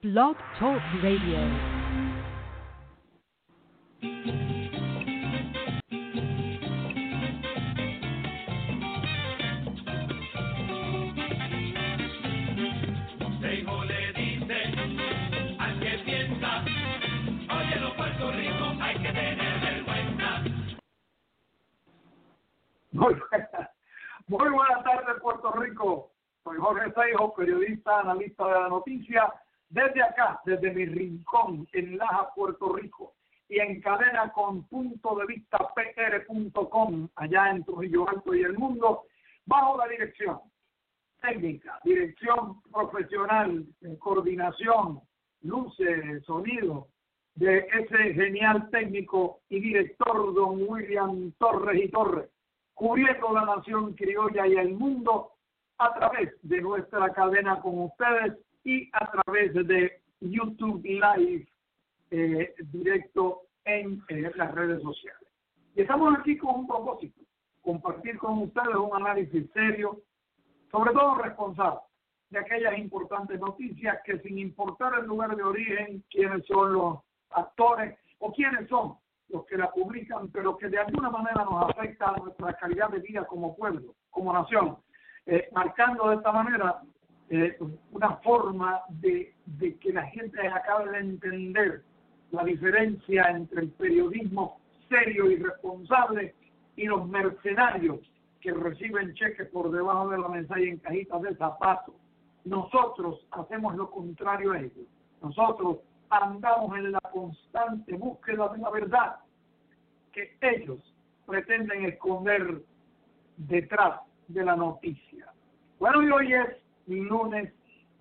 Blog Talk Radio. Muy buenas tardes, Puerto Rico. Soy Jorge Seijo, periodista, analista de la noticia, desde acá, desde mi rincón en Laja, Puerto Rico, y en cadena con puntodevistapr.com, allá en Trujillo Alto y el mundo, bajo la dirección técnica, dirección profesional, coordinación, luces, sonido, de ese genial técnico y director don William Torres y Torres, cubriendo la nación criolla y el mundo a través de nuestra cadena con ustedes y a través de YouTube Live directo en las redes sociales. Y estamos aquí con un propósito, compartir con ustedes un análisis serio, sobre todo responsable, de aquellas importantes noticias que, sin importar el lugar de origen, quiénes son los actores o quiénes son los que la publican, pero que de alguna manera nos afecta a nuestra calidad de vida como pueblo, como nación, marcando de esta manera una forma de que la gente acabe de entender la diferencia entre el periodismo serio y responsable y los mercenarios que reciben cheques por debajo de la mesa y en cajitas de zapatos. Nosotros hacemos lo contrario a ellos. Nosotros andamos en la constante búsqueda de la verdad que ellos pretenden esconder detrás de la noticia. Bueno, y hoy es lunes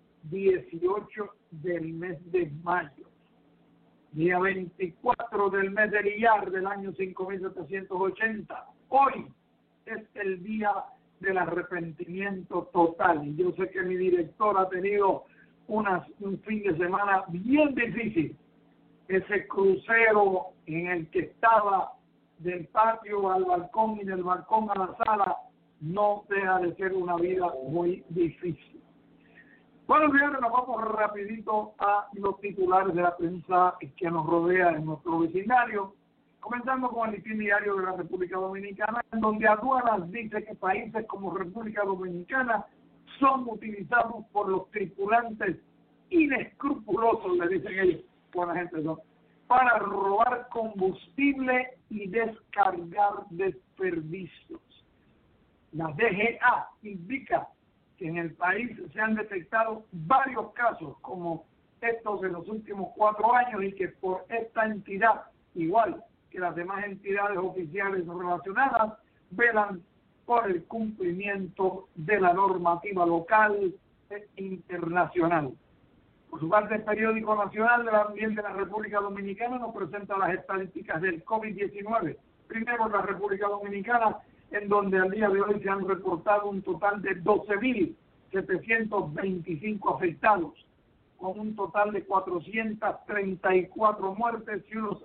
18 del mes de mayo, día 24 del mes de Iyar del año 5780. Hoy es el día del arrepentimiento total. Y yo sé que mi director ha tenido un fin de semana bien difícil. Ese crucero en el que estaba del patio al balcón y del balcón a la sala no deja de ser una vida muy difícil. Bueno, señores, nos vamos rapidito a los titulares de la prensa que nos rodea en nuestro vecindario, comenzando con el Listín Diario de la República Dominicana, en donde aduanas dice que países como República Dominicana son utilizados por los tripulantes inescrupulosos, le dicen ellos, buena gente son, para robar combustible y descargar desperdicios. La DGA indica que en el país se han detectado varios casos como estos en los últimos 4 años y que por esta entidad, igual que las demás entidades oficiales relacionadas, velan por el cumplimiento de la normativa local e internacional. Por su parte, el Periódico Nacional del Ambiente de la República Dominicana nos presenta las estadísticas del COVID-19. Primero, en la República Dominicana, en donde al día de hoy se han reportado un total de 12.725 afectados, con un total de 434 muertes y unos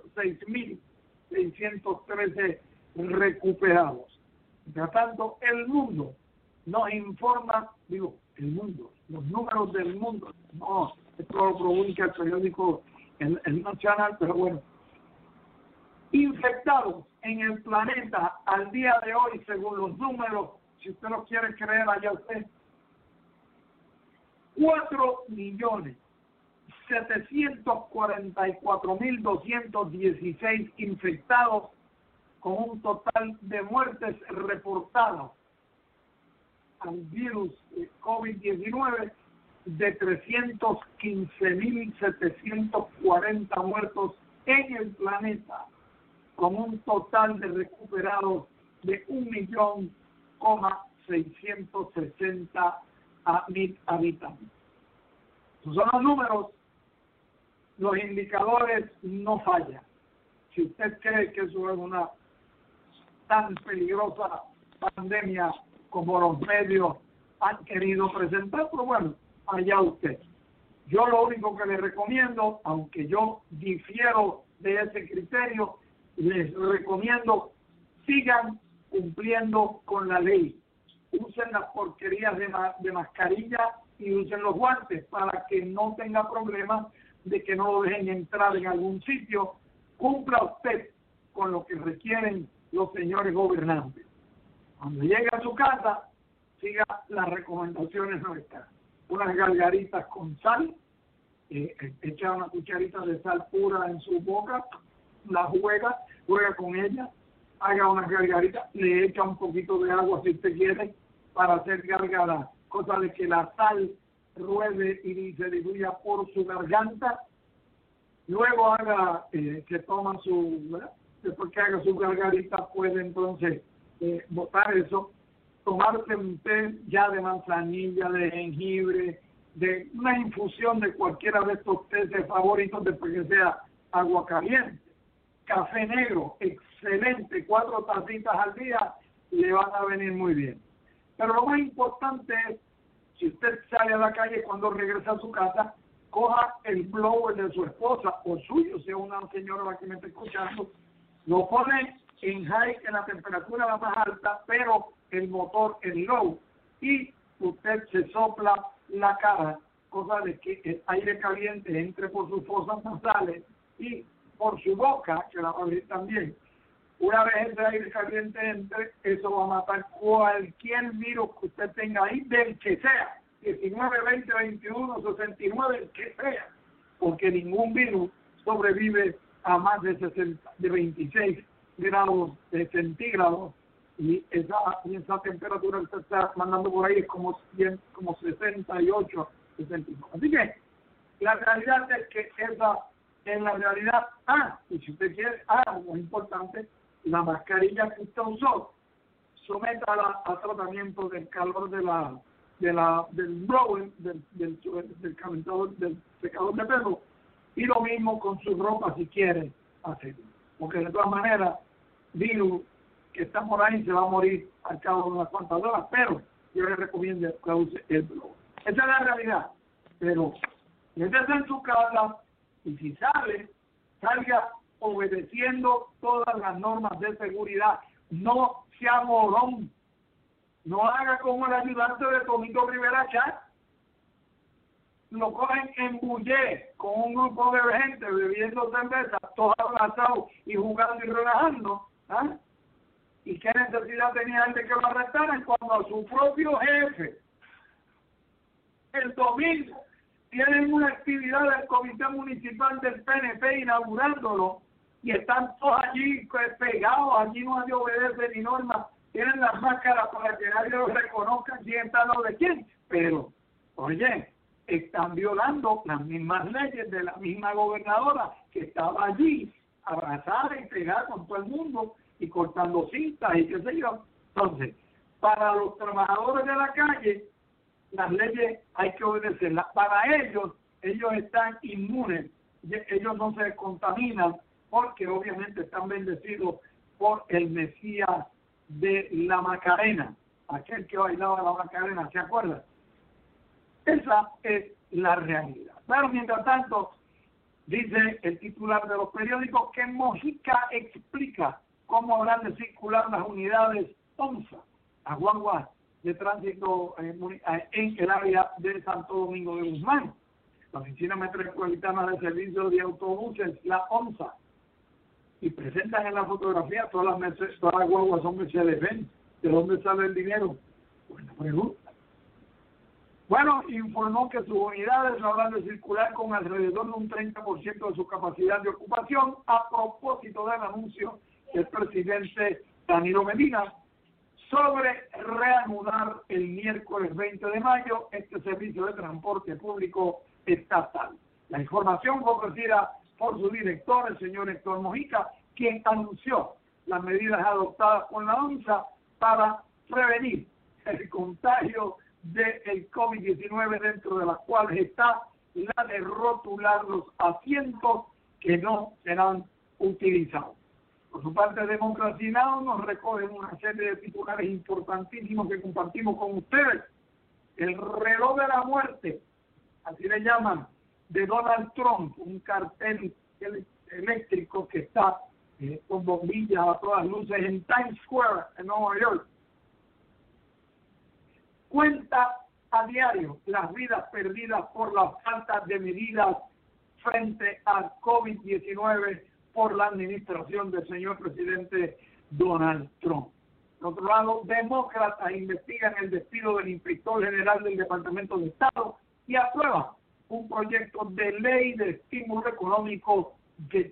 6.613 recuperados. Mientras tanto, el mundo nos informa, el mundo, los números del mundo, no, esto lo publica el periódico el Nacional, pero bueno, infectados en el planeta al día de hoy, según los números, si usted lo quiere creer, allá usted, 4.744.216 infectados, con un total de muertes reportadas al virus COVID-19 de 315.740 muertos en el planeta, con un total de recuperados de 1.660.000 habitantes. Esos son los números, los indicadores no fallan. Si usted cree que eso es una tan peligrosa pandemia como los medios han querido presentar, pero bueno, allá usted. Yo lo único que les recomiendo, aunque yo difiero de ese criterio, les recomiendo sigan cumpliendo con la ley. Usen las porquerías de mascarilla y usen los guantes para que no tenga problemas de que no lo dejen entrar en algún sitio. Cumpla usted con lo que requieren los señores gobernantes. Cuando llegue a su casa, siga las recomendaciones nuestras. Unas gargaritas con sal, echa una cucharita de sal pura en su boca, la juega con ella, haga unas gargaritas, le echa un poquito de agua si usted quiere para hacer gargara, cosa de que la sal ruede y se diluya por su garganta. Luego se toma después que haga su gargarita, puede entonces botar eso, tomarse un té ya de manzanilla, de jengibre, de una infusión de cualquiera de estos tés favoritos, después que sea agua caliente. Café negro, excelente, 4 tacitas al día le van a venir muy bien. Pero lo más importante es, si usted sale a la calle cuando regresa a su casa, coja el blower de su esposa o suyo, si es una señora la que me está escuchando, lo pone en high, en la temperatura la más alta, pero el motor en low, y usted se sopla la cara, cosa de que el aire caliente entre por sus fosas nasales y por su boca, que la va a abrir también. Una vez ese aire caliente entre, eso va a matar cualquier virus que usted tenga ahí, del que sea, 19, 20, 21, 69, el que sea, porque ningún virus sobrevive a más de 26 grados centígrados, y esa temperatura que usted está mandando por ahí es como 68, 69. Así que la realidad es que esa es la realidad. Y si usted quiere, muy importante, la mascarilla que usted usó, sométala a tratamiento del calor del blower, del calentador, del secador de pelo, y lo mismo con su ropa si quiere hacerlo, porque de todas maneras virus que está por ahí se va a morir al cabo de unas cuantas horas, pero yo le recomiendo que use el blower. Esa es la realidad. Pero métese en su casa y si salga obedeciendo todas las normas de seguridad. No sea morón. No haga como el ayudante de Tomito Rivera Chat. Lo cogen en Bullé con un grupo de gente bebiendo cerveza, todos abrazados y jugando y relajando. ¿Y qué necesidad tenía él de que lo arrestaran cuando a su propio jefe el domingo tienen una actividad del Comité Municipal del PNP inaugurándolo y están todos allí pegados, allí no nadie obedece ni normas, tienen las máscaras para que nadie los reconozca quién está lo de quién, pero, oye, están violando las mismas leyes de la misma gobernadora que estaba allí, abrazada y pegada con todo el mundo y cortando cintas y qué sé yo. Entonces, para los trabajadores de la calle, las leyes hay que obedecerlas. Para ellos están inmunes, ellos no se contaminan porque obviamente están bendecidos por el Mesías de la Macarena, aquel que bailaba la Macarena, ¿se acuerdan? Esa es la realidad. Pero mientras tanto, dice el titular de los periódicos que Mojica explica cómo habrán de circular las unidades ONSA, las guaguas de tránsito en el área de Santo Domingo de Guzmán. La Oficina Metropolitana de Servicios de Autobuses, la ONSA, y presentan en la fotografía todas las guaguas son Mercedes-Benz. ¿De dónde sale el dinero? Buena pregunta. Bueno, informó que sus unidades habrán de circular con alrededor de un 30% de su capacidad de ocupación a propósito del anuncio del presidente Danilo Medina sobre reanudar el miércoles 20 de mayo este servicio de transporte público estatal. La información fue ofrecida por su director, el señor Héctor Mojica, quien anunció las medidas adoptadas por la ONSA para prevenir el contagio del COVID-19, dentro de las cuales está la de rotular los asientos que no serán utilizados. Por su parte, Democracia Now nos recogen una serie de titulares importantísimos que compartimos con ustedes. El reloj de la muerte, así le llaman, de Donald Trump, un cartel eléctrico que está con bombillas a todas luces en Times Square, en Nueva York. Cuenta a diario las vidas perdidas por la falta de medidas frente al COVID-19 por la administración del señor presidente Donald Trump. Por otro lado, demócratas investigan el despido del inspector general del Departamento de Estado y aprueban un proyecto de ley de estímulo económico de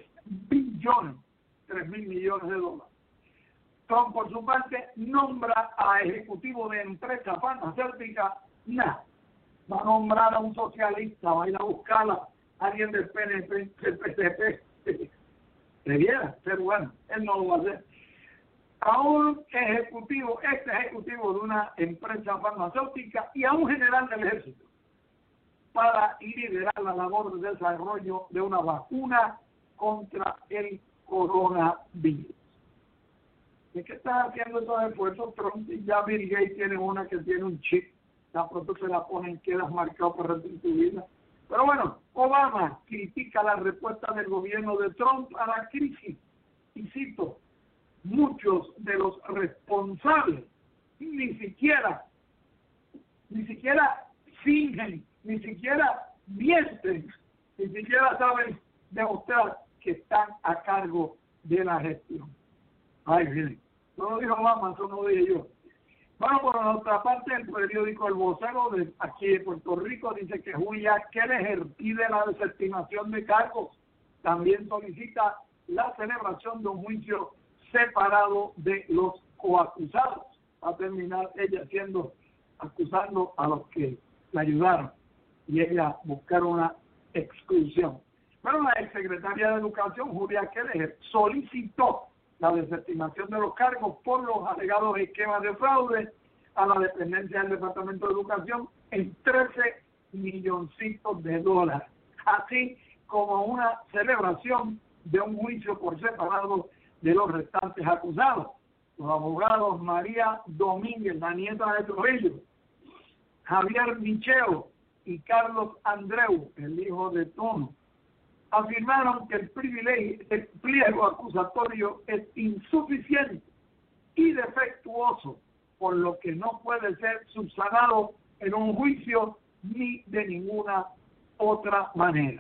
3.000 millones de dólares. Trump, por su parte, nombra a ejecutivo de empresa farmacéutica. Va a nombrar a un socialista, va a ir a buscarla, alguien del PNP, del PCP. Debiera ser bueno, él no lo va a hacer. A un ejecutivo, ejecutivo de una empresa farmacéutica y a un general del ejército para liderar la labor de desarrollo de una vacuna contra el coronavirus. ¿De qué están haciendo esos esfuerzos? Trump y ya Bill Gates tienen una que tiene un chip, la pronto se la ponen, quedas marcado para restituirla. Pero bueno, Obama critica la respuesta del gobierno de Trump a la crisis y cito, muchos de los responsables ni siquiera fingen, ni siquiera mienten, ni siquiera saben demostrar que están a cargo de la gestión. Ay, miren, no lo dijo Obama, eso no lo dije yo. Bueno, por otra parte, el periódico El Vocero de aquí de Puerto Rico dice que Julia Kelleher pide la desestimación de cargos. También solicita la celebración de un juicio separado de los coacusados. Va a terminar ella acusando a los que la ayudaron y ella buscar una exclusión. Pero la exsecretaria de Educación, Julia Kelleher, solicitó la desestimación de los cargos por los alegados esquemas de fraude a la dependencia del Departamento de Educación en 13 milloncitos de dólares, así como una celebración de un juicio por separado de los restantes acusados. Los abogados María Domínguez, la nieta de Trujillo, Javier Micheo y Carlos Andreu, el hijo de Tono, afirmaron que el pliego acusatorio es insuficiente y defectuoso, por lo que no puede ser subsanado en un juicio ni de ninguna otra manera.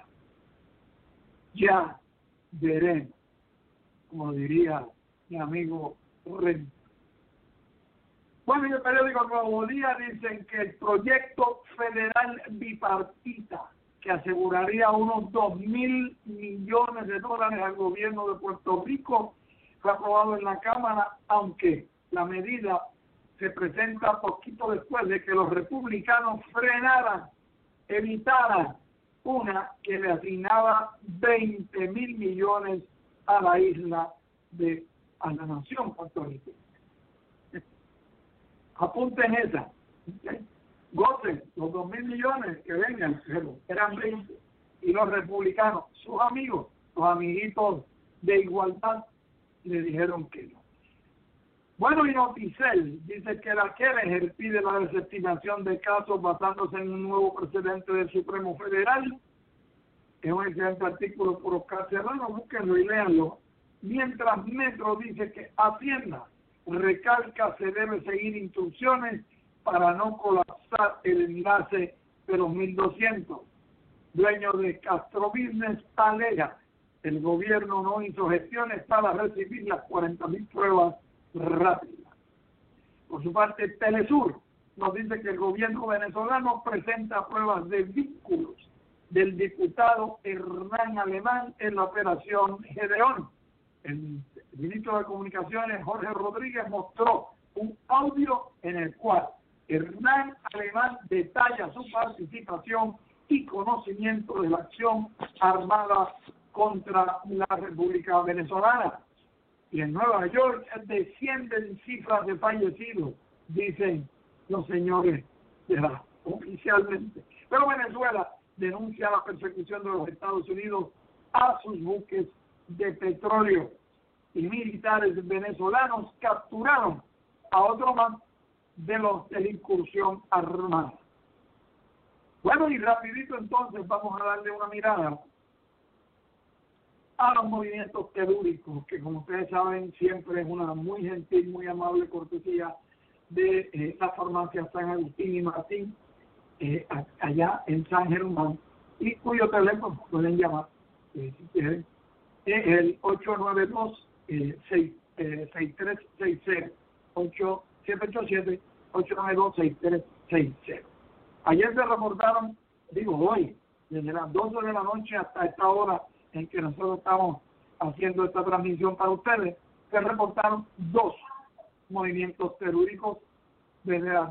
Ya veremos, como diría mi amigo Ren. Bueno, y el periódico Nuevo Día dicen que el proyecto federal bipartita que aseguraría unos 2.000 millones de dólares al gobierno de Puerto Rico fue aprobado en la Cámara, aunque la medida se presenta poquito después de que los republicanos evitaran una que le asignaba 20.000 millones a la isla a la nación puertorriqueña. Apunten esa. ¿Okay? Gocen los 2.000 millones que vengan, eran 20. Y los republicanos, sus amigos, los amiguitos de igualdad, le dijeron que no. Bueno, y Noticel dice que la Kelleher pide la desestimación de casos basándose en un nuevo precedente del Supremo Federal. Es un excelente artículo por Oscar Serrano, búsquenlo y léanlo. Mientras Metro dice que Hacienda recalca se debe seguir instrucciones para no colapsar el enlace de los 1.200. Dueño de Castro Business alega el gobierno no hizo gestiones para recibir las 40.000 pruebas rápidas. Por su parte, Telesur nos dice que el gobierno venezolano presenta pruebas de vínculos del diputado Hernán Alemán en la operación Gedeón. El ministro de Comunicaciones, Jorge Rodríguez, mostró un audio en el cual Hernán Alemán detalla su participación y conocimiento de la acción armada contra la República Venezolana. Y en Nueva York descienden cifras de fallecidos, dicen los señores oficialmente. Pero Venezuela denuncia la persecución de los Estados Unidos a sus buques de petróleo. Y militares venezolanos capturaron a otro más de los de la incursión armada. Bueno, y rapidito entonces vamos a darle una mirada a los movimientos telúricos, que como ustedes saben siempre es una muy gentil, muy amable cortesía de la farmacia San Agustín y Martín, allá en San Germán, y cuyo teléfono pueden llamar, si quieren, es el 892-6360, 787-892-6360. Ayer se reportaron, hoy, desde las 12 de la noche hasta esta hora en que nosotros estamos haciendo esta transmisión para ustedes, se reportaron 2 movimientos telúricos desde las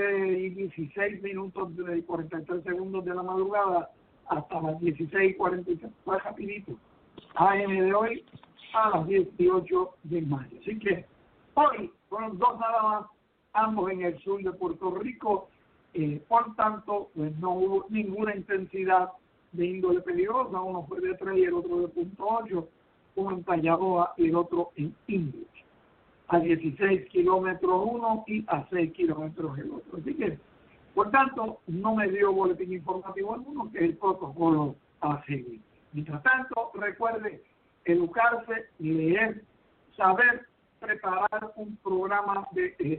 12:16 y 43 segundos de la madrugada hasta las 16:43, fue rapidito, AM de hoy a las 18 de mayo. Así que hoy fueron 2 nada más, ambos en el sur de Puerto Rico, por tanto, pues no hubo ninguna intensidad de índole peligrosa, uno fue de 3 y el otro de .8, uno en Tallaboa y el otro en English, a 16 kilómetros uno y a 6 kilómetros el otro. Así que, por tanto, no me dio boletín informativo alguno, que es el protocolo a seguir. Mientras tanto, recuerde educarse, leer, saber preparar un programa de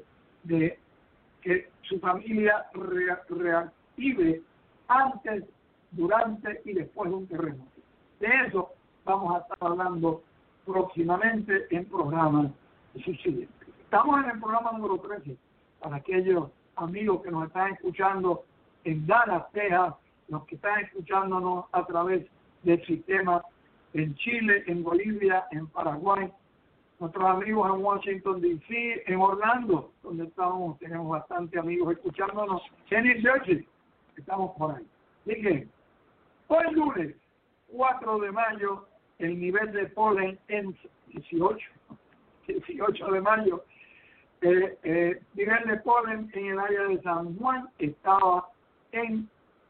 que su familia reactive antes, durante y después de un terremoto. De eso vamos a estar hablando próximamente en programas subsiguientes. Estamos en el programa número 13 para aquellos amigos que nos están escuchando en Dallas, Texas, los que están escuchándonos a través del sistema en Chile, en Bolivia, en Paraguay, nuestros amigos en Washington, D.C., en Orlando, donde tenemos bastantes amigos escuchándonos, en New Jersey, estamos por ahí. Así que, hoy lunes, 4 de mayo, el nivel de polen en 18 de mayo, nivel de polen en el área de San Juan estaba en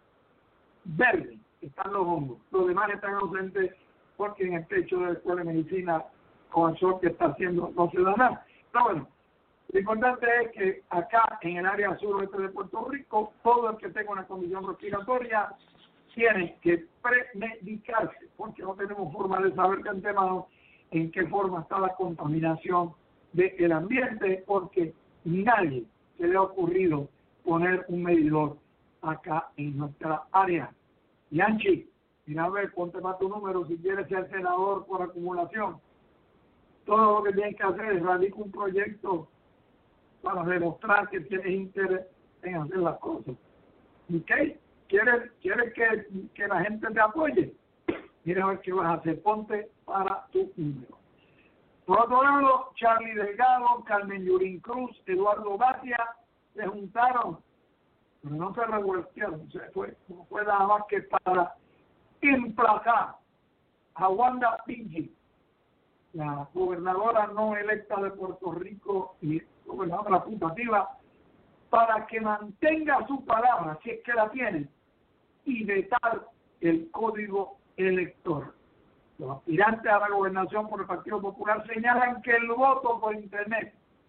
verde, están los hongos. Los demás están ausentes porque en el techo de la Escuela de Medicina, con el sol que está haciendo, no se da nada. Pero bueno, lo importante es que acá en el área suroeste de Puerto Rico, todo el que tenga una condición respiratoria tiene que premedicarse, porque no tenemos forma de saber de antemano en qué forma está la contaminación del ambiente, porque nadie se le ha ocurrido poner un medidor acá en nuestra área. Yanchi, mira a ver, ponte para tu número si quieres ser senador por acumulación. Todo lo que tienes que hacer es radicar un proyecto para demostrar que tienes interés en hacer las cosas. ¿Ok? ¿Quieres que la gente te apoye? Mira a ver qué vas a hacer. Ponte para tu número. Por otro lado, Charlie Delgado, Carmen Yurín Cruz, Eduardo Batia se juntaron, pero no se revoltearon. No fue nada más que para emplazar a Wanda Pidgeot, la gobernadora no electa de Puerto Rico y gobernadora putativa, para que mantenga su palabra, si es que la tiene, y vetar el código electoral. Los aspirantes a la gobernación por el Partido Popular señalan que el voto por Internet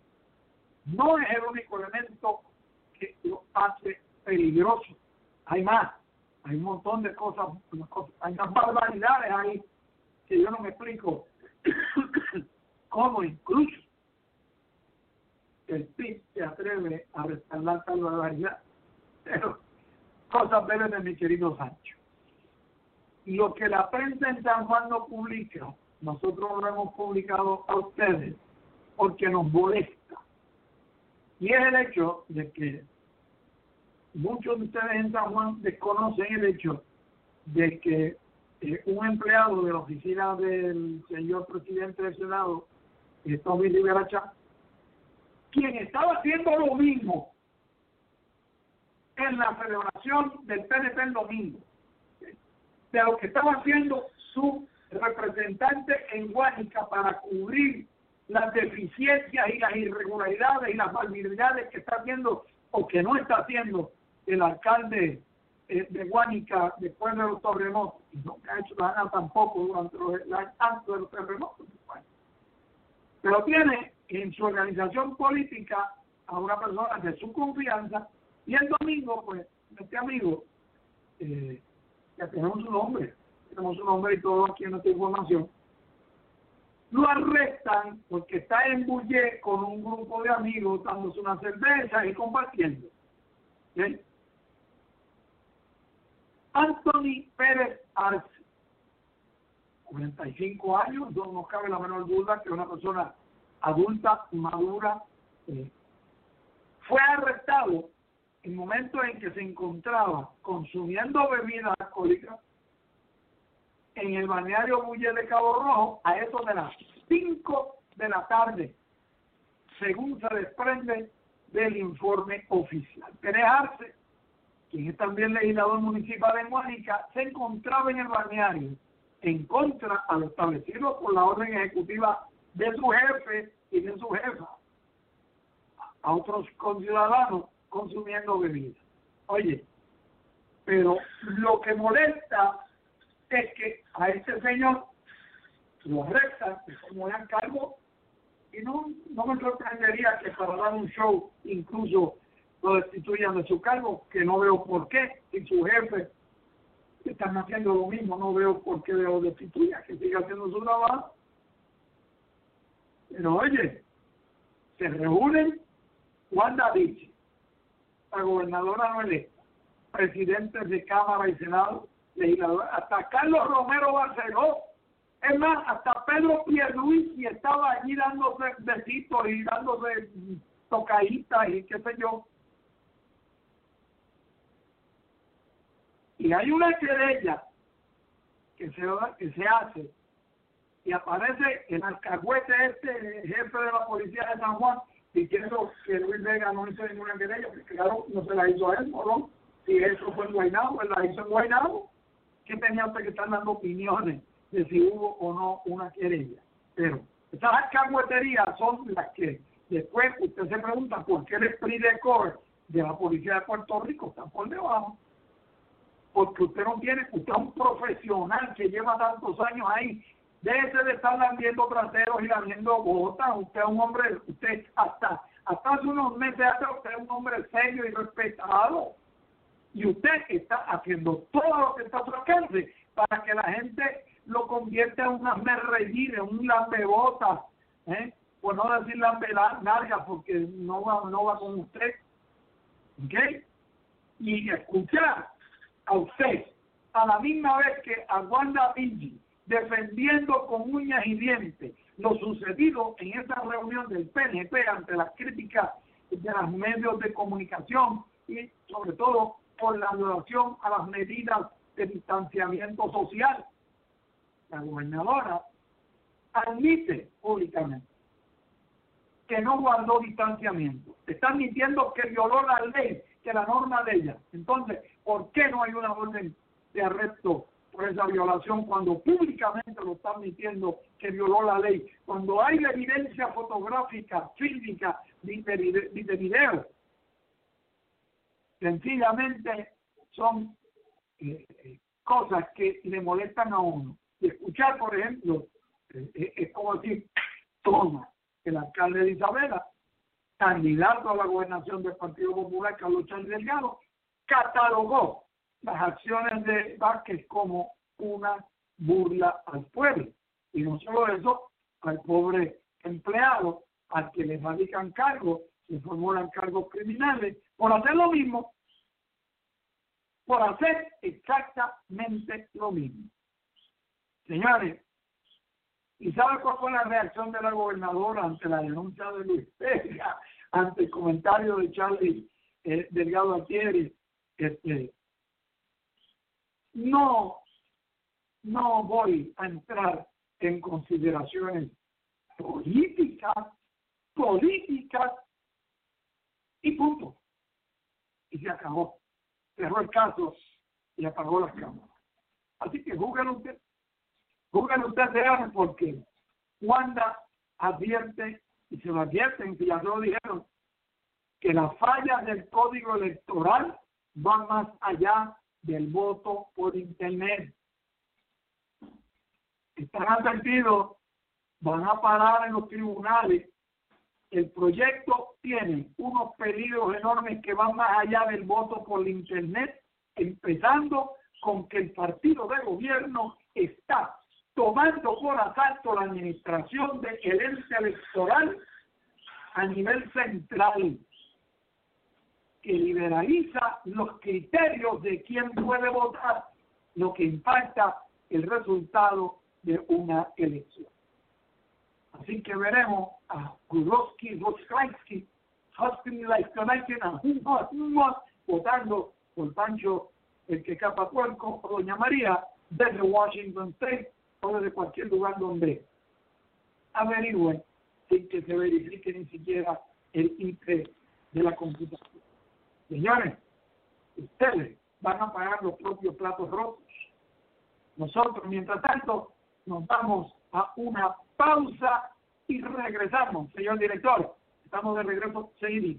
no es el único elemento que lo hace peligroso. Hay más, hay un montón de cosas, hay unas barbaridades ahí que yo no me explico cómo incluso el PIB se atreve a respaldar tal barbaridad. Pero cosas breves de mi querido Sancho. Lo que la prensa en San Juan no publica, nosotros lo hemos publicado a ustedes porque nos molesta. Y es el hecho de que muchos de ustedes en San Juan desconocen el hecho de que un empleado de la oficina del señor presidente del Senado, Tommy Rivera Chá, quien estaba haciendo lo mismo en la celebración del PNP el domingo, de lo que estaba haciendo su representante en Guánica para cubrir las deficiencias y las irregularidades y las barbaridades que está haciendo o que no está haciendo el alcalde de Guánica después de los terremotos, y no ha hecho nada tampoco durante antes de los terremotos. Pero tiene en su organización política a una persona de su confianza, y el domingo, pues, este amigo, ya tenemos su nombre y todo aquí en nuestra información, lo arrestan porque está en Bulle con un grupo de amigos dándose una cerveza y compartiendo. ¿Sí? Anthony Pérez Arce, 45 años, no cabe la menor duda que una persona adulta, madura, fue arrestado en el momento en que se encontraba consumiendo bebidas alcohólicas en el balneario Bulle de Cabo Rojo a eso de las 5 de la tarde, según se desprende del informe oficial. Pérez Arce, quien es también legislador municipal de Guánica, se encontraba en el balneario en contra a lo establecido por la orden ejecutiva de su jefe y de su jefa, a otros conciudadanos consumiendo bebidas. Oye, pero lo que molesta es que a este señor lo arrestan, le formulan cargo, y no me sorprendería que para dar un show incluso lo destituyan de su cargo, que no veo por qué, si su jefe están haciendo lo mismo, no veo por qué lo destituya, que siga haciendo su trabajo. Pero oye, se reúnen Wanda Vizchi, la gobernadora no electa, presidentes de Cámara y Senado, legisladores, hasta Carlos Romero Barceló, es más, hasta Pedro Pierluisi estaba allí dándose besitos y dándose tocaditas y qué sé yo. Y hay una querella que se hace y aparece el alcahuete jefe de la policía de San Juan, diciendo que Luis Vega no hizo ninguna querella, porque claro, no se la hizo a él, ¿no? Si eso fue en Guaynabo, él la hizo en Guaynabo. ¿Qué tenía usted que estar dando opiniones de si hubo o no una querella? Pero esas alcahueterías son las que después usted se pregunta por qué el esprit de corps de la policía de Puerto Rico está por debajo. Porque usted no tiene, usted es un profesional que lleva tantos años ahí. Déjese de estar lambiendo traseros y lambiendo botas. Usted es un hombre, usted hasta hace unos meses atrás, usted es un hombre serio y respetado. Y usted está haciendo todo lo que está a su alcance para que la gente lo convierta en un asmerreír, en un lambebotas, por no decir lambelarga, porque no va con usted. ¿Ok? Y escuchar a usted, a la misma vez que a Wanda Vizchi, defendiendo con uñas y dientes lo sucedido en esa reunión del PNP ante las críticas de los medios de comunicación y sobre todo por la violación a las medidas de distanciamiento social. La gobernadora admite públicamente que no guardó distanciamiento. Está admitiendo que violó la ley, que la norma de ella. Entonces, ¿por qué no hay una orden de arresto por esa violación cuando públicamente lo está admitiendo que violó la ley? Cuando hay evidencia fotográfica, fílmica, de video, sencillamente son cosas que le molestan a uno. Y escuchar, por ejemplo, es como decir, toma, el alcalde de Isabela, candidato a la gobernación del Partido Popular, Carlos Chávez Delgado, catalogó las acciones de Vázquez como una burla al pueblo. Y no solo eso, al pobre empleado, al que le radican cargos, le formulan cargos criminales, por hacer lo mismo, por hacer exactamente lo mismo. Señores, ¿y sabe cuál fue la reacción de la gobernadora ante la denuncia de Luis Vega, ante el comentario de Charlie Delgado Altieri? No voy a entrar en consideraciones políticas y punto. Y se acabó. Cerró el caso y apagó las cámaras. Así que júguenlo usted. Júguenlo usted, vean, porque Wanda advierte, y se lo advierten, y ya lo dijeron, que las fallas del código electoral van más allá del voto por internet. Están advertidos, van a parar en los tribunales. El proyecto tiene unos peligros enormes que van más allá del voto por internet, empezando con que el partido de gobierno está tomando por asalto la administración del ente electoral a nivel central, que liberaliza los criterios de quién puede votar, lo que impacta el resultado de una elección. Así que veremos a Gurowski, Roskansky, Huston, Laistonaiken, a Hummas, votando por Pancho, el que capa puerco, o Doña María, desde Washington State o desde cualquier lugar donde averigüen sin que se verifique ni siquiera el IP de la computación. Señores, ustedes van a pagar los propios platos rotos. Nosotros, mientras tanto, nos vamos a una pausa y regresamos. Señor director, estamos de regreso seguidito.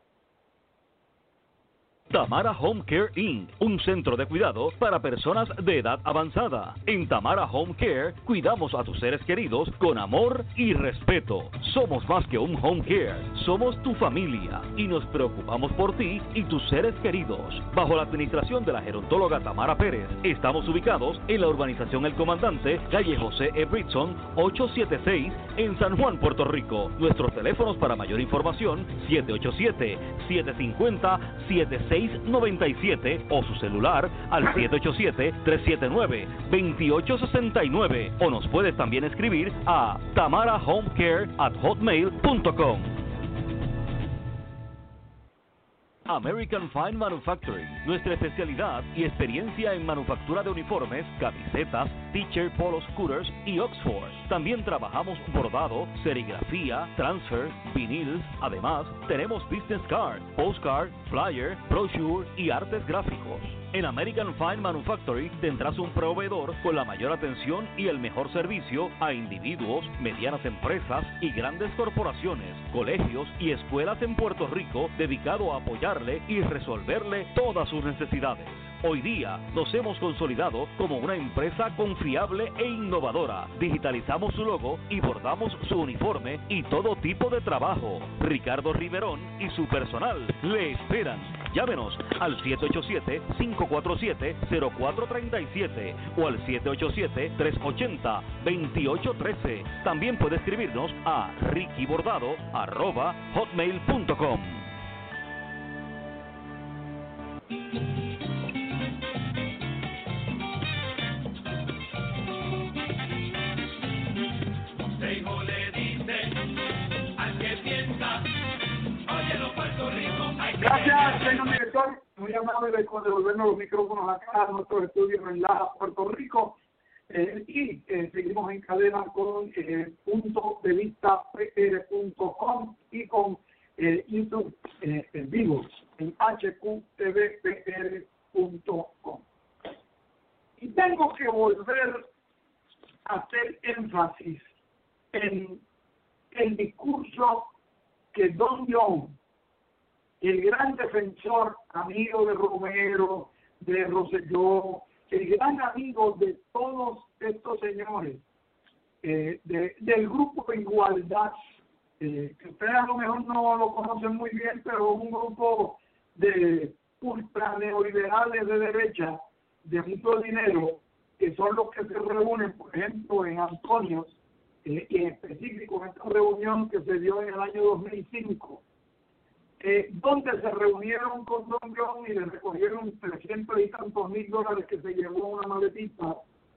Tamara Home Care Inc., un centro de cuidado para personas de edad avanzada. En Tamara Home Care cuidamos a tus seres queridos con amor y respeto. Somos más que un home care, somos tu familia y nos preocupamos por ti y tus seres queridos. Bajo la administración de la gerontóloga Tamara Pérez, estamos ubicados en la urbanización El Comandante, calle José E. Britson, 876, en San Juan, Puerto Rico. Nuestros teléfonos para mayor información, 787-750-7697 o su celular al 787-379-2869 o nos puedes también escribir a tamarahomecare@hotmail.com. American Fine Manufacturing, nuestra especialidad y experiencia en manufactura de uniformes, camisetas, t-shirt, polos, scooters y Oxford. También trabajamos bordado, serigrafía, transfer, vinils. Además, tenemos business card, postcard, flyer, brochure y artes gráficos. En American Fine Manufacturing tendrás un proveedor con la mayor atención y el mejor servicio a individuos, medianas empresas y grandes corporaciones, colegios y escuelas en Puerto Rico, dedicado a apoyarle y resolverle todas sus necesidades. Hoy día nos hemos consolidado como una empresa confiable e innovadora. Digitalizamos su logo y bordamos su uniforme y todo tipo de trabajo. Ricardo Riverón y su personal le esperan. Llámenos al 787-547-0437 o al 787-380-2813. También puede escribirnos a rickybordado@hotmail.com. Gracias, señor director. Muy amable de devolvernos los micrófonos acá a nuestros estudios en La Puerto Rico. Y seguimos en cadena con puntodevistapr.com y con YouTube en vivo en hqtvpr.com. Y tengo que volver a hacer énfasis en el discurso que Don Young, el gran defensor, amigo de Romero, de Rosselló, el gran amigo de todos estos señores, del grupo Igualdad, que ustedes a lo mejor no lo conocen muy bien, pero un grupo de ultra neoliberales de derecha, de mucho dinero, que son los que se reúnen, por ejemplo, en Antonio, y en específico en esta reunión que se dio en el año 2005, donde se reunieron con Don John y le recogieron 300 y tantos mil dólares que se llevó una maletita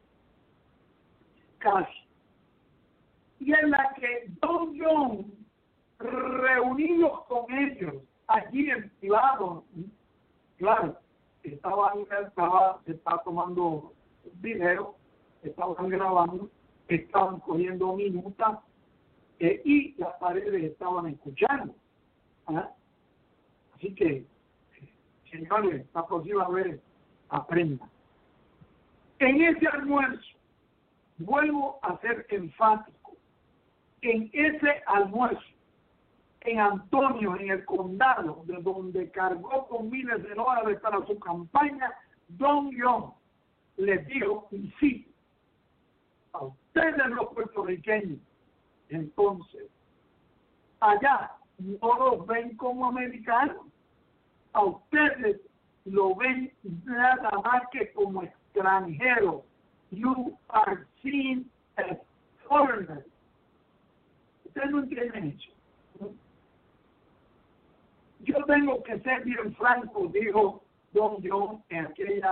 cash. Y en la que Don John, reunidos con ellos allí en privado, claro, se estaba tomando video, estaban grabando, estaban cogiendo minutas y las paredes estaban escuchando. ¿Ah? Así que, señores, la próxima vez aprendan. En ese almuerzo, vuelvo a ser enfático, en ese almuerzo, en Antonio, en el condado, de donde cargó con miles de dólares para su campaña, Don Young les dijo, y sí, a ustedes los puertorriqueños, entonces, allá no los ven como americanos, a ustedes lo ven nada más que como extranjeros. You are seen as foreigners. Ustedes no entienden eso. Yo tengo que ser bien franco, dijo Don John en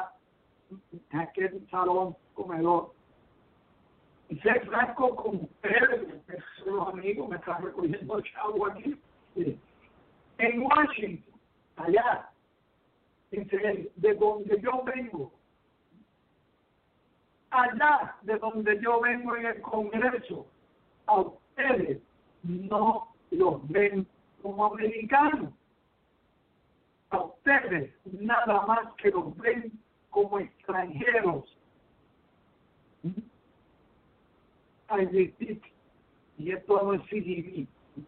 aquel salón comedor. Y ser franco con ustedes, los amigos, me están recogiendo el chavo aquí. En Washington, allá, de donde yo vengo, allá de donde yo vengo en el Congreso, a ustedes no los ven como americanos. A ustedes nada más que los ven como extranjeros. I repeat, y esto no es CDB.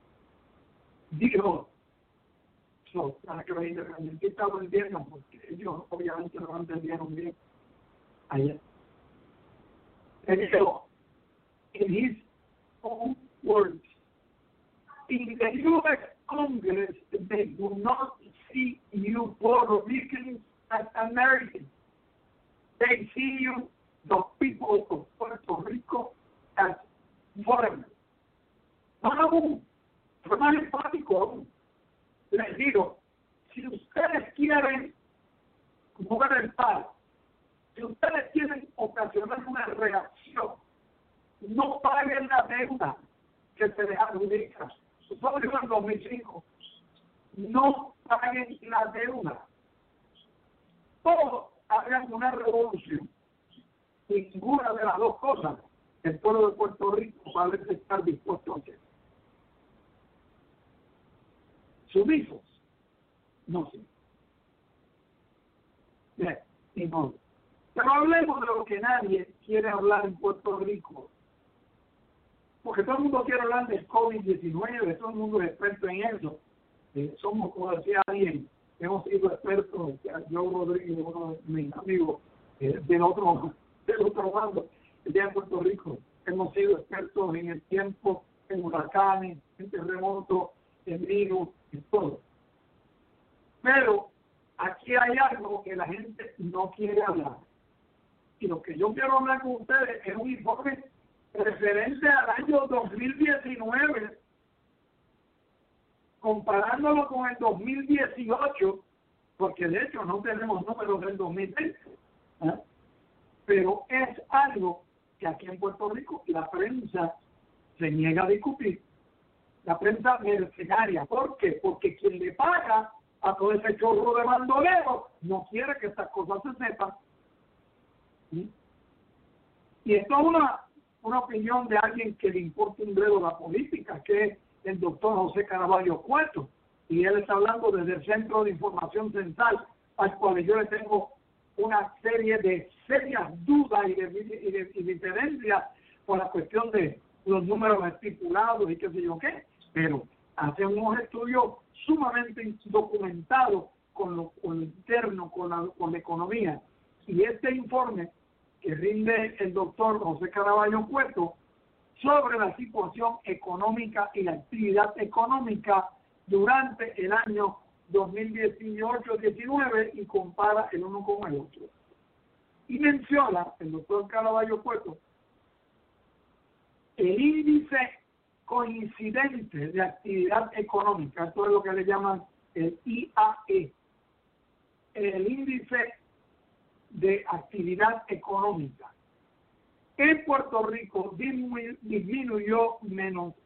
Dijo, para que los independentistas lo entiendan, porque ellos obviamente lo entendieron bien ayer. Él dijo, in his own words, in the U.S. Congress, they do not see you Puerto Ricans as Americans. They see you, the people of Puerto Rico, as foreigners. Aún, fue más enfático aún. Les digo, si ustedes quieren mover el palo, si ustedes quieren ocasionar una reacción, no paguen la deuda que se les adjudica. Eso lo dijo en 2005. No paguen la deuda. Todos hagan una revolución. Ninguna de las dos cosas el pueblo de Puerto Rico parece estar dispuesto a hacer. Sumisos. No sé. Bien, ni modo. Pero hablemos de lo que nadie quiere hablar en Puerto Rico. Porque todo el mundo quiere hablar del COVID-19, todo el mundo es experto en eso. Somos, como decía alguien, hemos sido expertos, yo Rodríguez, uno de mis amigos del otro bando, allá en Puerto Rico, hemos sido expertos en el tiempo, en huracanes, en terremotos, en virus, en todo. Pero aquí hay algo que la gente no quiere hablar. Y lo que yo quiero hablar con ustedes es un informe referente al año 2019, comparándolo con el 2018, porque de hecho no tenemos números del 2020, ¿eh? Pero es algo que aquí en Puerto Rico la prensa se niega a discutir, la prensa mercenaria. ¿Por qué? Porque quien le paga a todo ese chorro de bandoleros no quiere que estas cosas se sepan. ¿Sí? Y esto es una opinión de alguien que le importa un dedo la política, que es el doctor José Caraballo Cueto, y él está hablando desde el Centro de Información Central, al cual yo le tengo una serie de serias dudas y de diferencias por la cuestión de los números estipulados y qué sé yo qué, pero hace unos estudios sumamente documentados con lo interno, con la economía, y este informe que rinde el doctor José Caraballo Cueto sobre la situación económica y la actividad económica durante el año 2018-19 y compara el uno con el otro. Y menciona el doctor Caraballo Cueto el índice coincidente de actividad económica, esto es lo que le llaman el IAE, el índice de actividad económica. En Puerto Rico disminuyó menos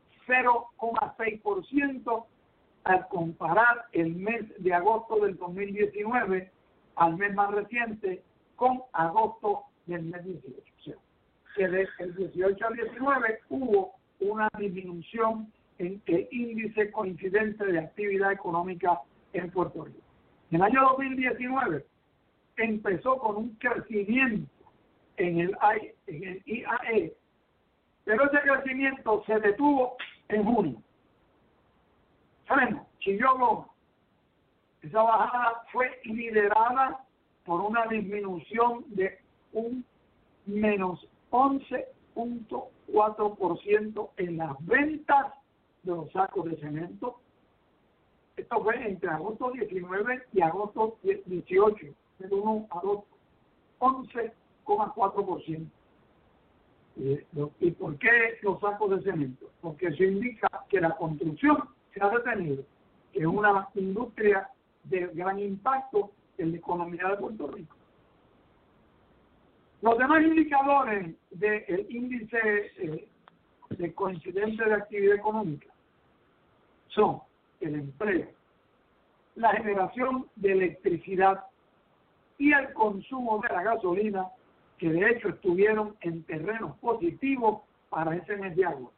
0,6% al comparar el mes de agosto del 2019 al mes más reciente con agosto del mes 18. O sea, que desde el 18 al 19 hubo una disminución en el índice coincidente de actividad económica en Puerto Rico. En el año 2019 empezó con un crecimiento en el IAE, pero ese crecimiento se detuvo en junio. Sabemos, Chilló, esa bajada fue liderada por una disminución de un menos 11.4% en las ventas de los sacos de cemento. Esto fue entre agosto 19 y agosto 18, del 1 a 2, 11,4%. ¿Y por qué los sacos de cemento? Porque eso indica que la construcción se ha detenido, que es una industria de gran impacto en la economía de Puerto Rico. Los demás indicadores del índice de coincidente de actividad económica son el empleo, la generación de electricidad y el consumo de la gasolina, que de hecho estuvieron en terrenos positivos para ese mes de agosto.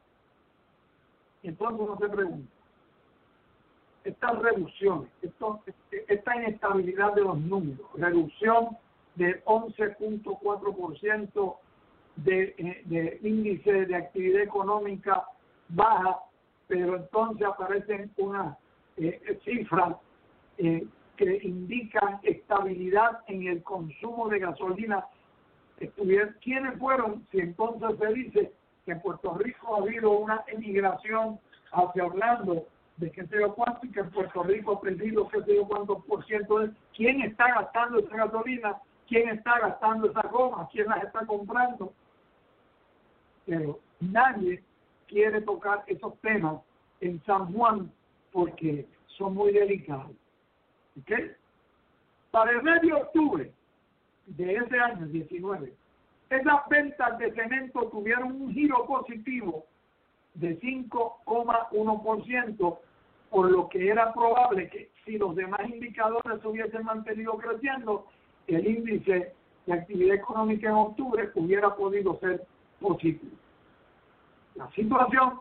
Y entonces uno se pregunta, estas reducciones, esta inestabilidad de los números, reducción del 11.4% de índice de actividad económica baja, pero entonces aparecen unas cifras que indican estabilidad en el consumo de gasolina. ¿Quiénes fueron? Si entonces se dice que en Puerto Rico ha habido una emigración hacia Orlando de qué sé yo cuánto, y que en Puerto Rico ha perdido qué sé yo cuántos %. ¿Quién está gastando esa gasolina? ¿Quién está gastando esas gomas? ¿Quién las está comprando? Pero nadie quiere tocar esos temas en San Juan porque son muy delicados. ¿Ok? Para el mes de octubre de ese año 19, esas ventas de cemento tuvieron un giro positivo de 5,1%, por lo que era probable que si los demás indicadores se hubiesen mantenido creciendo, el índice de actividad económica en octubre hubiera podido ser positivo. La situación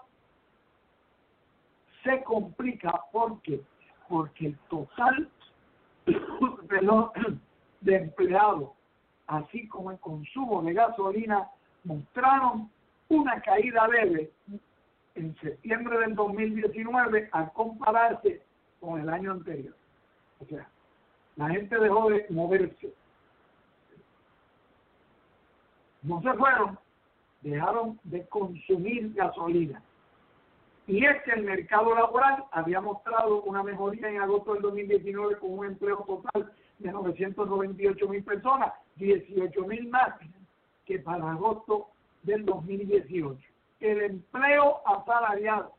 se complica porque el total de empleados, así como el consumo de gasolina, mostraron una caída leve en septiembre del 2019 al compararse con el año anterior. O sea, la gente dejó de moverse. No se fueron, dejaron de consumir gasolina. Y es que el mercado laboral había mostrado una mejoría en agosto del 2019 con un empleo total de 998,000 personas, 18,000 más que para agosto del 2018. El empleo asalariado,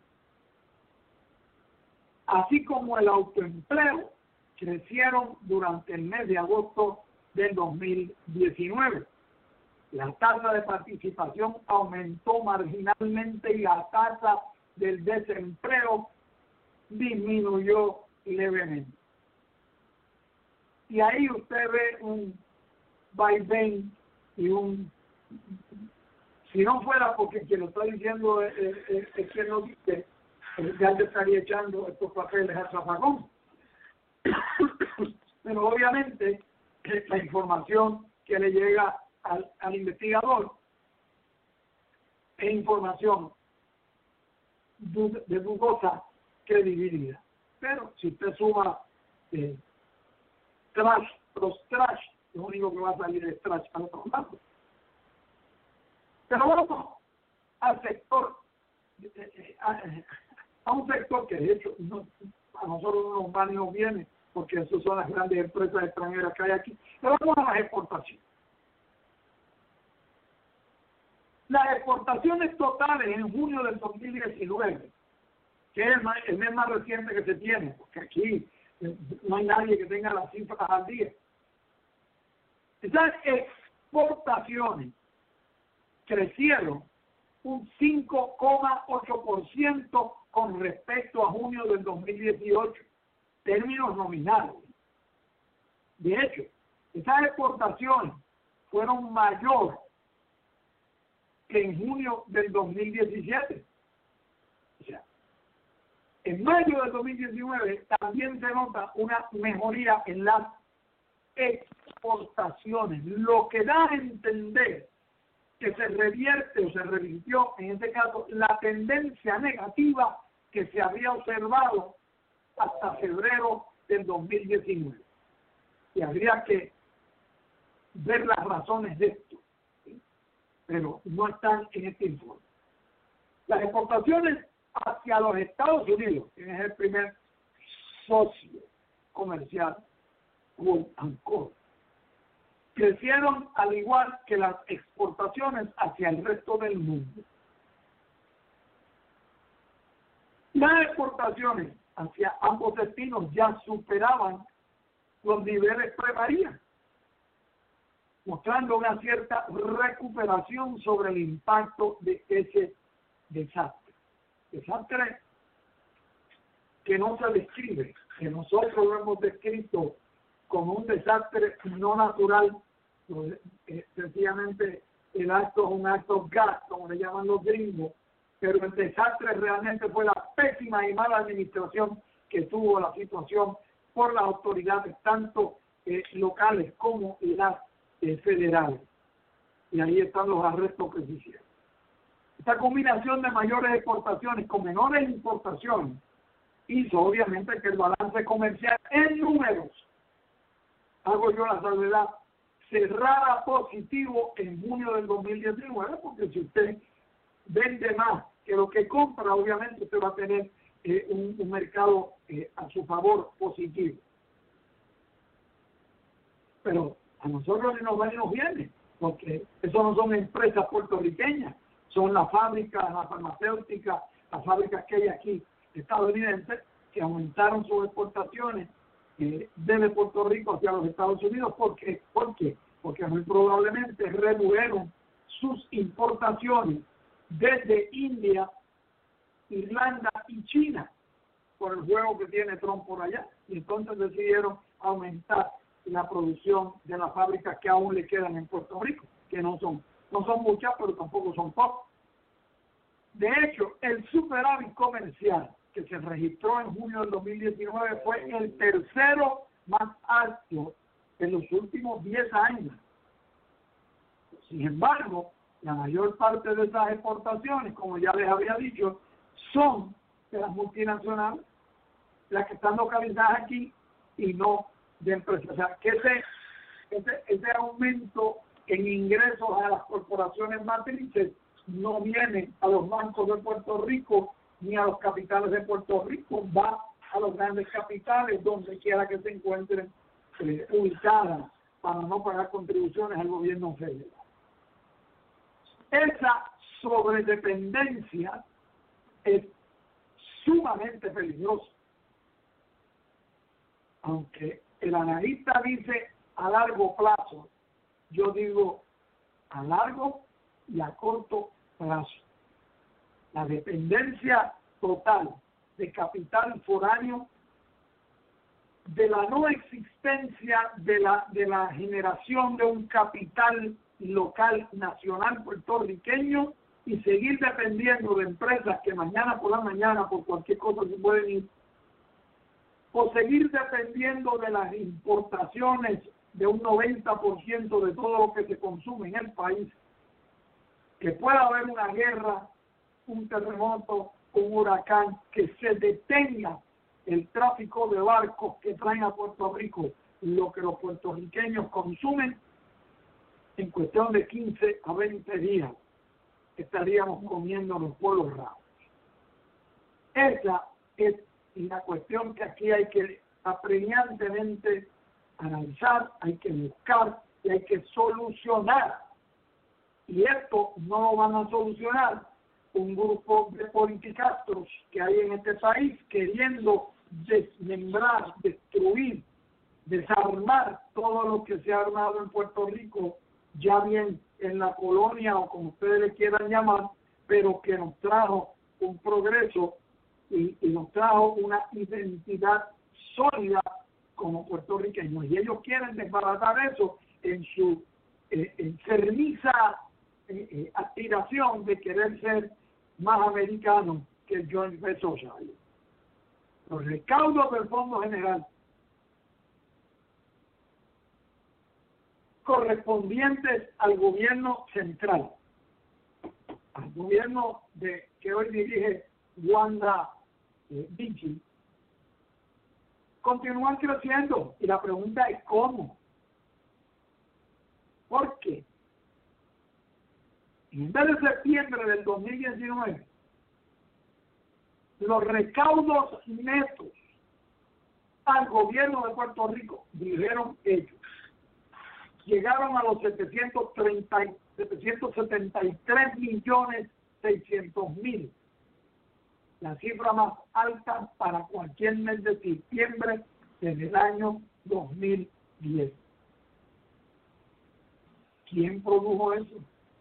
así como el autoempleo, crecieron durante el mes de agosto del 2019. La tasa de participación aumentó marginalmente y la tasa del desempleo disminuyó levemente. Y ahí usted ve un vaivén y si no fuera porque quien lo está diciendo es quien lo dice, ya le estaría echando estos papeles al zafacón. Pero obviamente la información que le llega al investigador es información de dudosa credibilidad. Pero si usted suma los trash, lo único que va a salir es trash para otros lados. Pero vamos al sector, a un sector que de hecho a nosotros no nos va ni nos viene, porque esas son las grandes empresas extranjeras que hay aquí. Pero vamos a las exportaciones. Las exportaciones totales en junio del 2019, que es el mes más reciente que se tiene, porque aquí no hay nadie que tenga las cifras al día. Esas exportaciones crecieron un 5,8% con respecto a junio del 2018, términos nominales. De hecho, esas exportaciones fueron mayores que en junio del 2017. O sea, en mayo del 2019 también se nota una mejoría en las exportaciones, lo que da a entender que se revierte o se revirtió, en este caso, la tendencia negativa que se había observado hasta febrero del 2019. Y habría que ver las razones de esto, ¿sí? Pero no están en este informe. Las exportaciones hacia los Estados Unidos, que es el primer socio comercial, quote unquote, crecieron al igual que las exportaciones hacia el resto del mundo. Las exportaciones hacia ambos destinos ya superaban los niveles pre-María, mostrando una cierta recuperación sobre el impacto de ese desastre. Desastre que no se describe, que nosotros lo hemos descrito como un desastre no natural, sencillamente el acto es un acto gas, como le llaman los gringos, pero el desastre realmente fue la pésima y mala administración que tuvo la situación por las autoridades, tanto locales como las federales. Y ahí están los arrestos que se hicieron. Esta combinación de mayores exportaciones con menores importaciones hizo obviamente que el balance comercial en números, hago yo la salvedad, cerrara positivo en junio del 2019, porque si usted vende más que lo que compra, obviamente usted va a tener un mercado a su favor positivo. Pero a nosotros ni nos va ni nos viene, porque eso no son empresas puertorriqueñas, son las fábricas, las farmacéuticas, las fábricas que hay aquí estadounidenses que aumentaron sus exportaciones desde Puerto Rico hacia los Estados Unidos. ¿Por qué? Porque muy probablemente redujeron sus importaciones desde India, Irlanda y China por el juego que tiene Trump por allá, y entonces decidieron aumentar la producción de las fábricas que aún le quedan en Puerto Rico, que no son muchas, pero tampoco son pocas. De hecho, el superávit comercial que se registró en junio del 2019 fue el tercero más alto en los últimos 10 años. Sin embargo, la mayor parte de esas exportaciones, como ya les había dicho, son de las multinacionales, las que están localizadas aquí y no de empresas. O sea, que ese aumento en ingresos a las corporaciones matrices no viene a los bancos de Puerto Rico ni a los capitales de Puerto Rico, va a los grandes capitales donde quiera que se encuentren ubicadas para no pagar contribuciones al gobierno federal. Esa sobredependencia es sumamente peligrosa. Aunque el analista dice a largo plazo, yo digo a largo y a corto plazo. La dependencia total de capital foráneo, de la no existencia de la generación de un capital local nacional puertorriqueño, y seguir dependiendo de empresas que mañana por la mañana por cualquier cosa se pueden ir, o seguir dependiendo de las importaciones de un 90% de todo lo que se consume en el país, que pueda haber una guerra, un terremoto, un huracán, que se detenga el tráfico de barcos que traen a Puerto Rico lo que los puertorriqueños consumen, en cuestión de 15 a 20 días estaríamos comiendo los pueblos raros. Esa es la cuestión que aquí hay que apremiantemente analizar, hay que buscar y hay que solucionar. Y esto no lo van a solucionar un grupo de politicastros que hay en este país queriendo desmembrar, destruir, desarmar todo lo que se ha armado en Puerto Rico, ya bien en la colonia o como ustedes le quieran llamar, pero que nos trajo un progreso y nos trajo una identidad sólida como puertorriqueños. Y ellos quieren desbaratar eso en su enfermiza aspiración de querer ser más americanos que el Joint Base Society. Los recaudos del Fondo General correspondientes al gobierno central, al gobierno que hoy dirige Wanda Vichy, continúan creciendo. Y la pregunta es ¿cómo? ¿Por qué? En vez de septiembre del 2019, los recaudos netos al gobierno de Puerto Rico, dijeron ellos, llegaron a los 773.600.000, la cifra más alta para cualquier mes de septiembre desde el año 2010. ¿Quién produjo eso?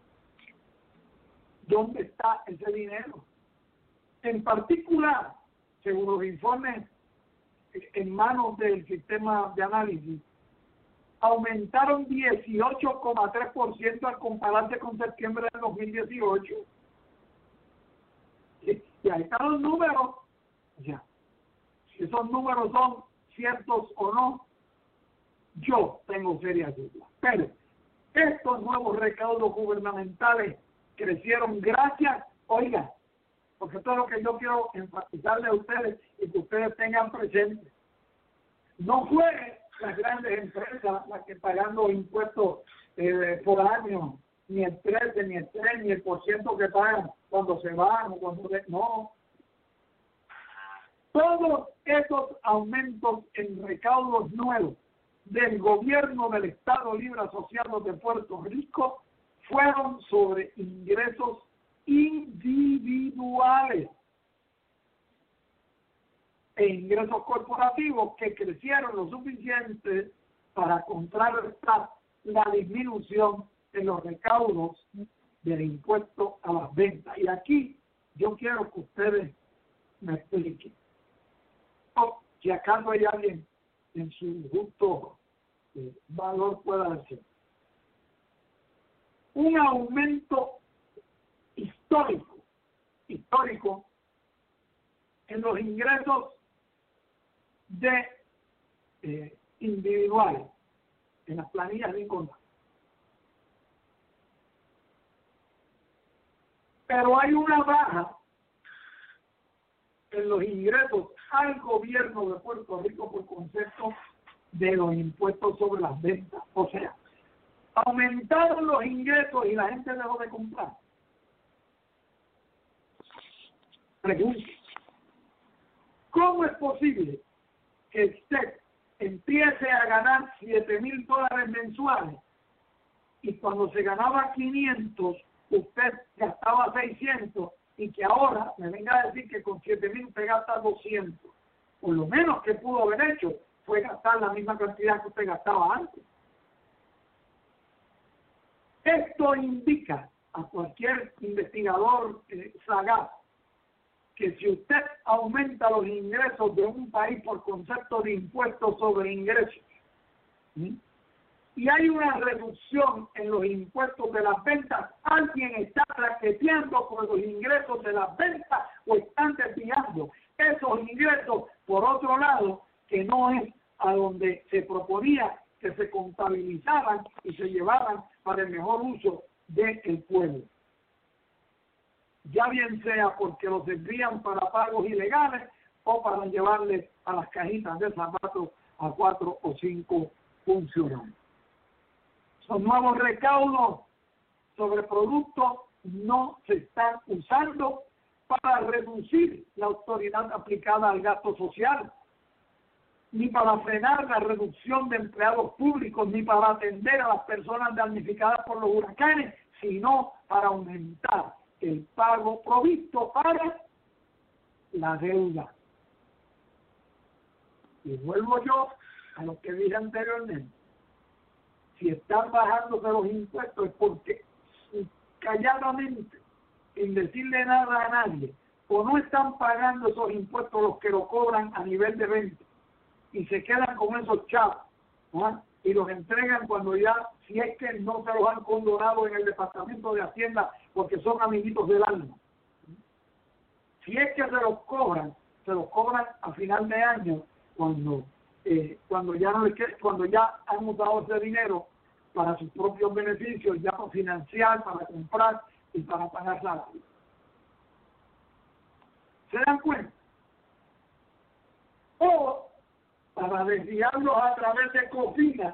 ¿Dónde está ese dinero? En particular, según los informes en manos del sistema de análisis, aumentaron 18,3% al compararse con septiembre de 2018. Y ahí están los números. Ya. Si esos números son ciertos o no, yo tengo serias dudas. Pero estos nuevos recaudos gubernamentales crecieron gracias, oiga, porque esto es lo que yo quiero enfatizarle a ustedes y que ustedes tengan presente. No fue las grandes empresas las que pagan los impuestos por año, ni el 13, ni el 3, ni el % que pagan cuando se van o cuando... No. Todos esos aumentos en recaudos nuevos del gobierno del Estado Libre Asociado de Puerto Rico fueron sobre ingresos individuales e ingresos corporativos que crecieron lo suficiente para contrarrestar la disminución en los recaudos del impuesto a las ventas. Y aquí yo quiero que ustedes me expliquen. O si acaso hay alguien en su justo valor pueda decir. Un aumento histórico en los ingresos de individuales en las planillas de income. Pero hay una baja en los ingresos al gobierno de Puerto Rico por concepto de los impuestos sobre las ventas. O sea, aumentaron los ingresos y la gente dejó de comprar. Pregunta, ¿cómo es posible que usted empiece a ganar $7,000 mensuales y cuando se ganaba 500 usted gastaba 600 y que ahora me venga a decir que con 7,000 usted gasta 200? Por lo menos que pudo haber hecho fue gastar la misma cantidad que usted gastaba antes. Esto indica a cualquier investigador sagaz que si usted aumenta los ingresos de un país por concepto de impuestos sobre ingresos, y hay una reducción en los impuestos de las ventas, alguien está traqueteando con los ingresos de las ventas o están desviando esos ingresos por otro lado, que no es a donde se proponía que se contabilizaran y se llevaran para el mejor uso del pueblo. Ya bien sea porque los desvían para pagos ilegales o para llevarles a las cajitas de zapatos a 4 o 5 funcionarios. Los nuevos recaudos sobre productos no se están usando para reducir la autoridad aplicada al gasto social, ni para frenar la reducción de empleados públicos, ni para atender a las personas damnificadas por los huracanes, sino para aumentar el pago provisto para la deuda. Y vuelvo yo a lo que dije anteriormente. Si están bajándose los impuestos es porque calladamente, sin decirle nada a nadie, o no están pagando esos impuestos los que lo cobran a nivel de venta y se quedan con esos chavos, ¿no? Y los entregan cuando ya, si es que no se los han condonado en el Departamento de Hacienda porque son amiguitos del alma. Si es que se los cobran a final de año cuando ya no les queda, cuando ya han usado ese dinero para sus propios beneficios, ya para financiar, para comprar y para pagar salarios. ¿Se dan cuenta? O para desviarlos a través de cocinas,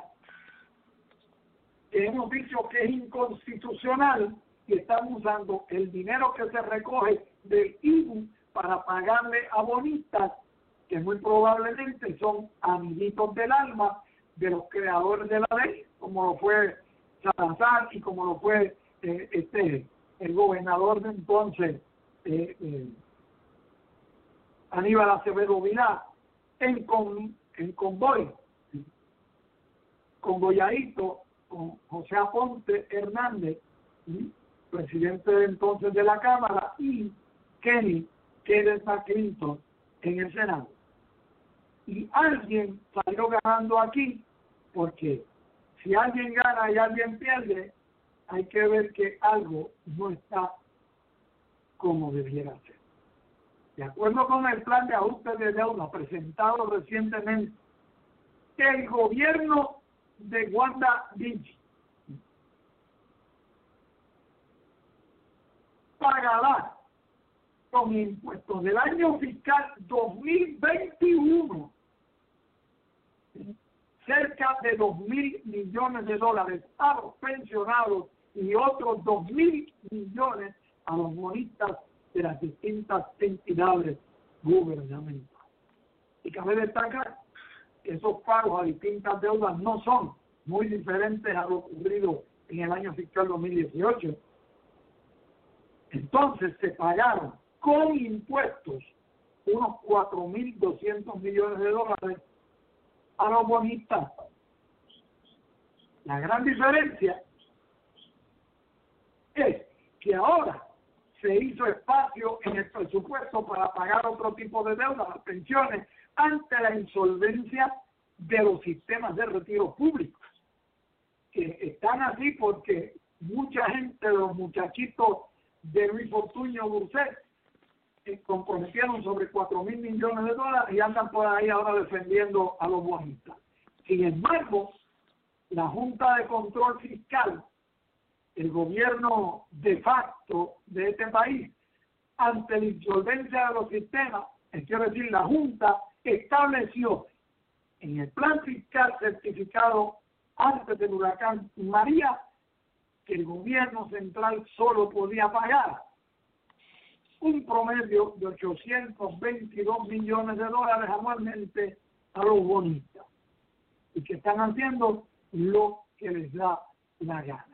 que hemos dicho que es inconstitucional, y están usando el dinero que se recoge del IBU para pagarle a bonistas que muy probablemente son amiguitos del alma de los creadores de la ley, como lo fue Salazar y como lo fue el gobernador de entonces, Aníbal Acevedo Vilá, en convoy, convoyadito con José Aponte Hernández, presidente de entonces de la Cámara, y Kenneth Clinton en el Senado. Y alguien salió ganando aquí, porque si alguien gana y alguien pierde, hay que ver que algo no está como debiera ser. De acuerdo con el plan de ajuste de deuda presentado recientemente, el gobierno de Wanda Vigi pagará con impuestos del año fiscal 2021 cerca de $2,000 millones a los pensionados y otros $2,000 millones a los bonistas de las distintas entidades gubernamentales. Y cabe destacar que esos pagos a distintas deudas no son muy diferentes a lo ocurrido en el año fiscal 2018. Entonces se pagaron con impuestos unos $4,200 millones a los bonistas. La gran diferencia es que ahora se hizo espacio en el presupuesto para pagar otro tipo de deuda, las pensiones, ante la insolvencia de los sistemas de retiro públicos, que están así porque mucha gente, los muchachitos de Luis Fortuño Burset, comprometieron sobre $4,000 millones y andan por ahí ahora defendiendo a los bonistas. Sin embargo, la Junta de Control Fiscal, el gobierno de facto de este país, ante la insolvencia de los sistemas, es decir, la Junta estableció en el plan fiscal certificado antes del huracán María que el gobierno central solo podía pagar un promedio de $822 millones anualmente a los bonistas, y que están haciendo lo que les da la gana.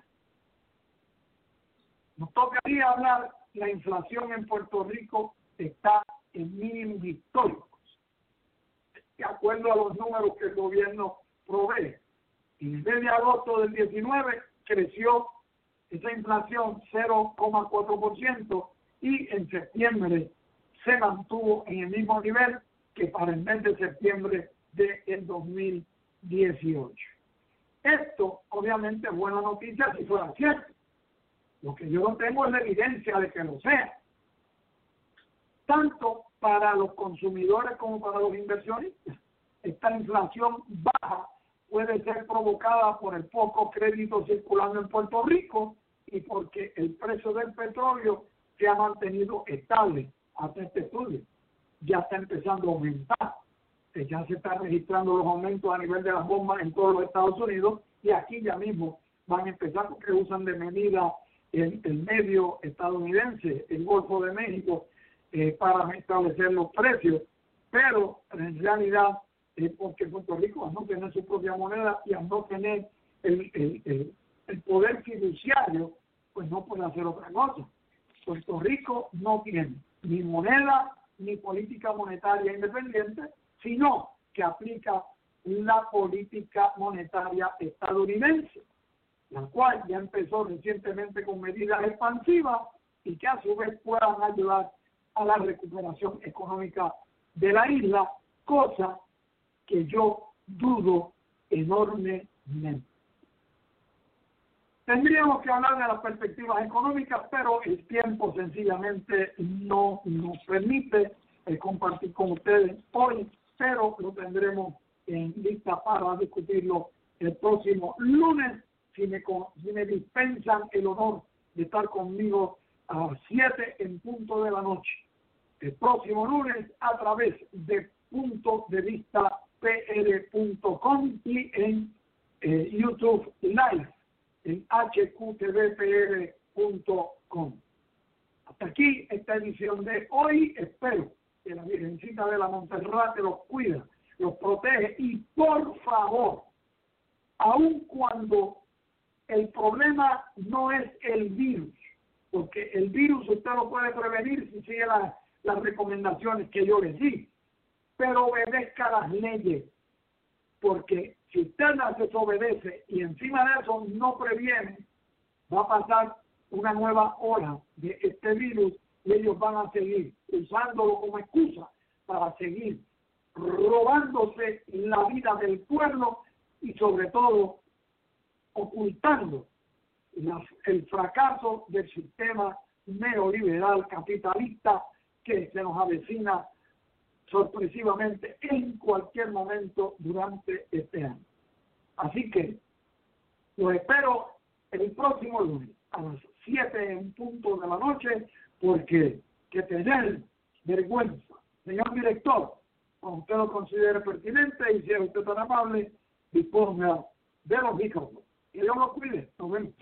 Nos tocaría hablar, la inflación en Puerto Rico está en mínimos históricos, de acuerdo a los números que el gobierno provee. En el mes de agosto del 19 creció esa inflación 0,4%, y en septiembre se mantuvo en el mismo nivel que para el mes de septiembre del 2018. Esto obviamente es buena noticia si fuera cierto. Lo que yo no tengo es la evidencia de que lo sea. Tanto para los consumidores como para los inversionistas. Esta inflación baja puede ser provocada por el poco crédito circulando en Puerto Rico y porque el precio del petróleo se ha mantenido estable hasta este estudio. Ya está empezando a aumentar. Ya se están registrando los aumentos a nivel de las bombas en todos los Estados Unidos, y aquí ya mismo van a empezar porque usan de medida el medio estadounidense, el Golfo de México, para establecer los precios. Pero en realidad es porque Puerto Rico, al no tener su propia moneda y al no tener el poder fiduciario, pues no puede hacer otra cosa. Puerto Rico no tiene ni moneda ni política monetaria independiente, sino que aplica la política monetaria estadounidense, la cual ya empezó recientemente con medidas expansivas y que a su vez puedan ayudar a la recuperación económica de la isla, cosa que yo dudo enormemente. Tendríamos que hablar de las perspectivas económicas, pero el tiempo sencillamente no nos permite compartir con ustedes hoy, pero lo tendremos en lista para discutirlo el próximo lunes, si me dispensan el honor de estar conmigo a las 7 en punto de la noche. El próximo lunes a través de puntodevistapr.com y en YouTube Live en hqtvpr.com. Hasta aquí esta edición de hoy. Espero que la Virgencita de la Monserrate los cuida, los protege y por favor aun cuando el problema no es el virus, porque el virus usted lo puede prevenir si sigue las recomendaciones que yo le di, pero obedezca las leyes, porque si usted las desobedece y encima de eso no previene, va a pasar una nueva ola de este virus y ellos van a seguir usándolo como excusa para seguir robándose la vida del pueblo y sobre todo ocultando el fracaso del sistema neoliberal capitalista que se nos avecina sorpresivamente en cualquier momento durante este año. Así que los espero el próximo lunes a las 7 en punto de la noche, porque que tener vergüenza, señor director, cuando usted lo considere pertinente y si es usted tan amable, disponga de los micrófonos. Que Dios lo cuide. Nos vemos.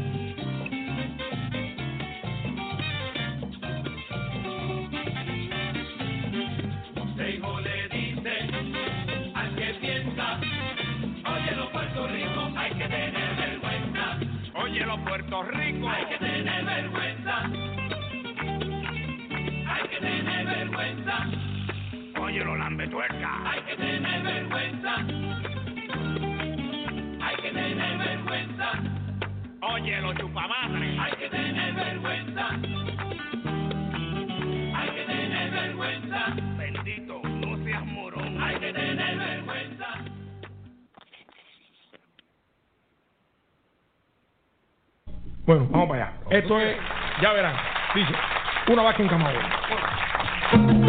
Consejo le dice al que piensa, oye los Puerto Rico, hay que tener vergüenza. Oye los Puerto Rico, hay que tener vergüenza. Hay que tener vergüenza. Oye los lambetuerca, hay que tener vergüenza. Hay que tener vergüenza. Oye los chupamadres, hay que tener vergüenza. Hay que tener vergüenza. Bendito, no seas morón. Hay que tener vergüenza. Bueno, vamos para allá. Esto es, ya verán, dice, una vaca en Camagüey.